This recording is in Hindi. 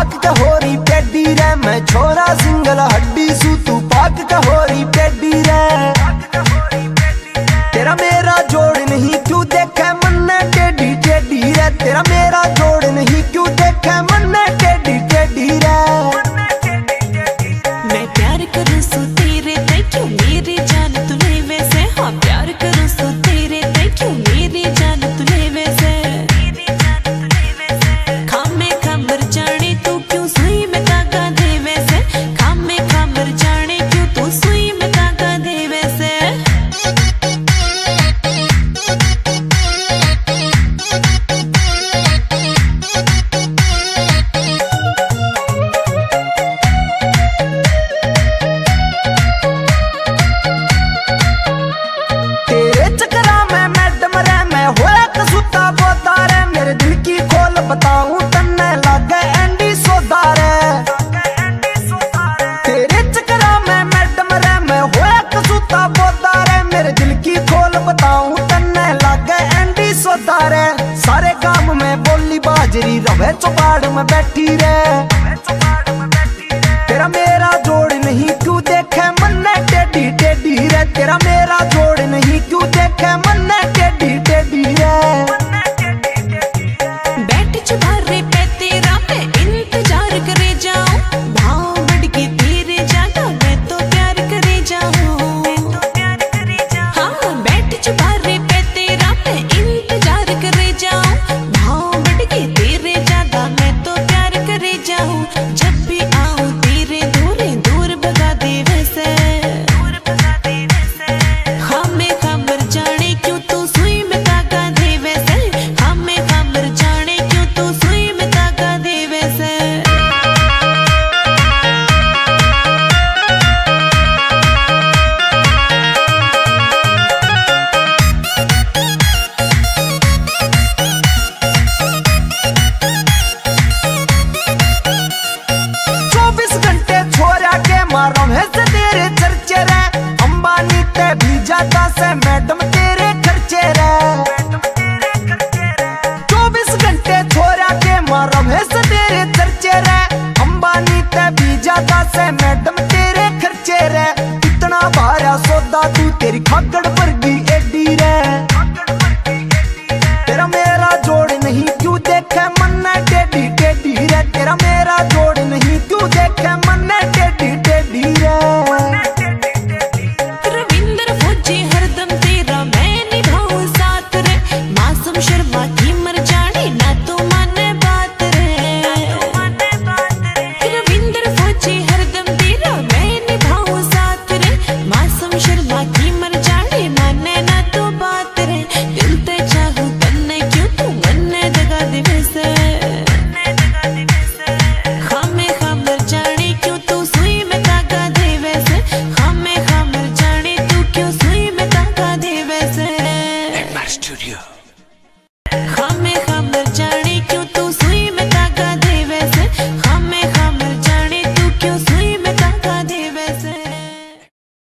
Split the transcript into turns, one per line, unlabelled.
पाक के होरी टेडी रे, मैं छोरा सिंगल हड्डी सू तू पाक के होरी टेडी रे। तेरा मेरा जोड़ नहीं क्यों देखे मन टेडी टेडी रे, तेरा मेरा जोड़ नहीं क्यों देखे मन टेडी टेडी रे।
मैं प्यार करूं सो तेरे ते क्यों मेरी जान तूने वैसे, हाँ प्यार करूं सो तेरे ते क्यों मेरी जान तूने वैसे। खामे खामर जाने तू क्यों सुई में धागा दे वैसे, खामे खामर जाने क्यों तू सुई में धागा दे वैसे।
बताऊं तन्ने लागे एंडी सोदा रे, तेरे चक्करा में मैडम रे मैं होया कसूता बोदा रे। मेरे दिल की खोल बताऊं तन्ने लागे एंडी सोदा रे। सारे काम में बोली बाजरी रवे चौपाड़ में बैठी रे। तेरा मेरा जोड़ नहीं क्यों देखे मन टेडी टेडी रे, तेरा मेरा जोड़ नहीं क्यों देखे मन टेडी टेडी रे।
चुबारे पे तेरा मैं इंतजार करे जाऊं, भाव बढ़ के तेरे ज्यादा मैं तो प्यार करे जाऊं। हाँ बैठ चुबारे पे तेरा मैं इंतजार करे जाऊं, भाव बढ़ के तेरे ज्यादा मैं तो प्यार करे जाऊं। जब भी आऊं तेरे दूर भगा दे वैसे, हमें खबर जाने क्यों तू सुई में धागा दे वैसे, हमें खबर जाने क्यों तू सुई में धागा दे वैसे।
तेरे चर्चे रे, अंबानी ते भी जाता से मैडम तेरे खर्चे रे। 24 घंटे छोरा के मारम है से तेरे चर्चे रे, अंबानी ते भी जाता से मैडम तेरे खर्चे रे। इतना भारा सौदा तू तेरी खागड़ पर भी एडी रे। तेरा मेरा जोड़ नहीं क्यों देखे मन टेडी टेडी रे, तेरा मेरा जोड़ नहीं क्यों देखे मन टेडी टेडी रे।
रविंद्र फौजी हरदम तेरा मैं निभाऊं साथ रे, मासूम शर्मा की मर जाने ना तू माने बात रे। रविंद्र फौजी हरदम तेरा मैं निभाऊं साथ रे, मासूम शर्मा की मर जाने माने ना तू बात रे। दिल ते चाहूं तन्ने क्यों तू मन्ने दगा दे वैसे, हमें खबर जाने क्यों तू सुई में धागा दे वैसे, हमें खबर जाने तू क्यों सुई में धागा दे वैसे।
स्टूडियो
हमें